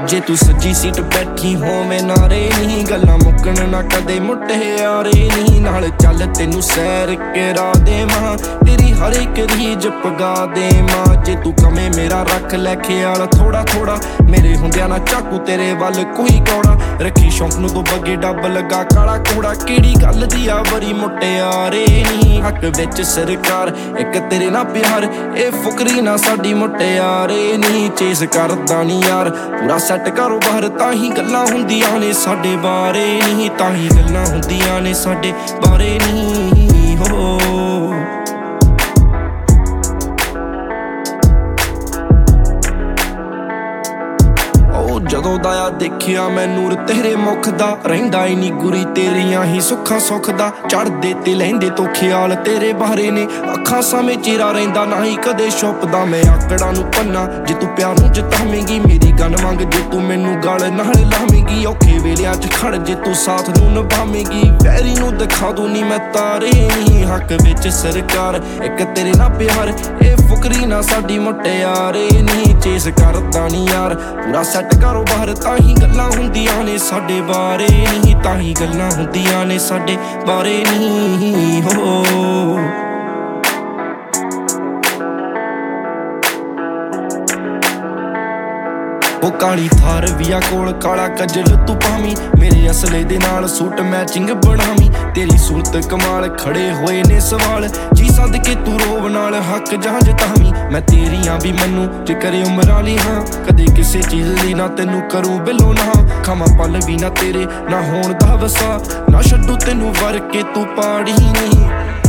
जे तू सज्जी सीट बैठी होवे नारे नहीं, गल्लां मुक्कण ना कदे मुटियारे नहीं। नाल चल तेनू सैर करा देवां, तेरी हर एक रीज पगा देवां। जे तू कमे मेरा रख लै ख्याल थोड़ा थोड़ा, मेरे हुंदियां ना चाकू तेरे वल कोई कौड़ा। रखी शौक नू तो बगे डब लगा काला कूड़ा, केड़ी गल दी आ बड़ी मुटियारे नहीं। हक विच सरकार एक तेरे ना प्यार, ए फुकरी ना साडी मुटियारे नहीं। चेस करदा नी यार पूरा सैट कारोबार, ताही गल्लां हुंदियां ने साडे बारे नहीं, ताही गल्लां हुंदियां ने साडे बारे नहीं हो। ਜਦੋਂ ਦਾ ਆ ਦੇਖਿਆ ਮੈਂ ਨੂਰ ਤੇਰੇ ਮੁਖ ਦਾ, ਰਹਿੰਦਾ ਈ ਨੀ ਗੁਰੀ ਤੇਰੀਆਂ ਹੀ ਸੁੱਖਾਂ ਸੁੱਖ ਦਾ। ਚੜਦੇ ਤੇ ਲਹਿੰਦੇ ਤੋਂ ਖਿਆਲ ਤੇਰੇ ਬਾਰੇ ਨੇ, ਅੱਖਾਂ ਸਾਹਮਣੇ ਚਿਹਰਾ ਰਹਿੰਦਾ ਨਾ ਹੀ ਕਦੇ ਛੁਪਦਾ। ਮੈਂ ਆਕੜਾਂ ਨੂੰ ਪੰਨਾ ਜੇ ਤੂੰ ਪਿਆਰ ਨੂੰ ਜਿਤਾਵੇਂਗੀ, ਮੇਰੀ ਗੱਲ ਮੰਗ ਜੇ ਤੂੰ ਮੈਨੂੰ ਗਲ ਨਾਲ ਲਾਵੇਂਗੀ। ਔਖੇ ਵੇਲਿਆਂ 'ਚ ਖੜ ਜੇ ਤੂੰ ਸਾਥ ਨੂੰ ਨਿਭਾਵੇਂਗੀ, ਵੈਰੀ ਨੂੰ ਦਿਖਾ ਦੂੰ ਨੀ ਮੈਂ ਤਾਰੇ ਨੀ। ਹੱਕ ਵਿੱਚ ਸਰਕਾਰ ਇੱਕ ਤੇਰੇ ਨਾਲ ਪਿਆਰ, ਇਹ ਫੁਕਰੀ ਨਾ ਸਾਡੀ ਮੁਟਿਆਰੇ ਨੀ। ਚੇਸ ਕਰਦਾ ਨੀ ਯਾਰ ਪੂਰਾ ਸੈਟ ਕਾਰੋਬਾਰ, ਤਾਹੀਂ ਗੱਲਾਂ ਹੁੰਦੀਆਂ ਨੇ ਸਾਡੇ ਬਾਰੇ ਨਹੀਂ, ਤਾਹੀਂ ਗੱਲਾਂ ਹੁੰਦੀਆਂ ਨੇ ਸਾਡੇ ਬਾਰੇ ਨਹੀਂ ਹੋ। ਉਹ ਕਾਲੀ ਥਾਰ ਵੀ ਆ ਕੋਲ ਕਾਲਾ ਕੱਜਲ ਤੂੰ ਪਾਵੀਂ, ਮੇਰੇ ਅਸਲੇ ਦੇ ਨਾਲ ਸੂਟ ਮੈਚਿੰਗ ਬਣਾਵੀਂ। ਤੇਰੀ ਸੂਰਤ ਕਮਾਲ ਖੜੇ ਹੋਏ ਨੇ ਸਵਾਲ, ਜੀ ਸਦਕੇ ਤੂੰ ਰੋਬ ਨਾਲ ਹੱਕ ਜਾਂ ਜਤਾਵੀਂ। ਮੈਂ ਤੇਰੀਆਂ ਵੀ ਮੰਨੂ ਜੇ ਕਰੇ ਉਮਰਾਂ ਲਈ ਹਾਂ, ਕਦੇ ਕਿਸੇ ਚੀਜ਼ ਲਈ ਨਾ ਤੈਨੂੰ ਕਰੂੰ ਬਿੱਲੋ ਨਾ। ਖਾਵਾਂ ਪਲ ਵੀ ਨਾ ਤੇਰੇ ਨਾ ਹੋਣ ਦਾ ਵਸਾ, ਨਾ ਛੱਡੂ ਤੈਨੂੰ ਵਰ ਕੇ ਤੂੰ ਪਾੜੀ ਨਹੀਂ।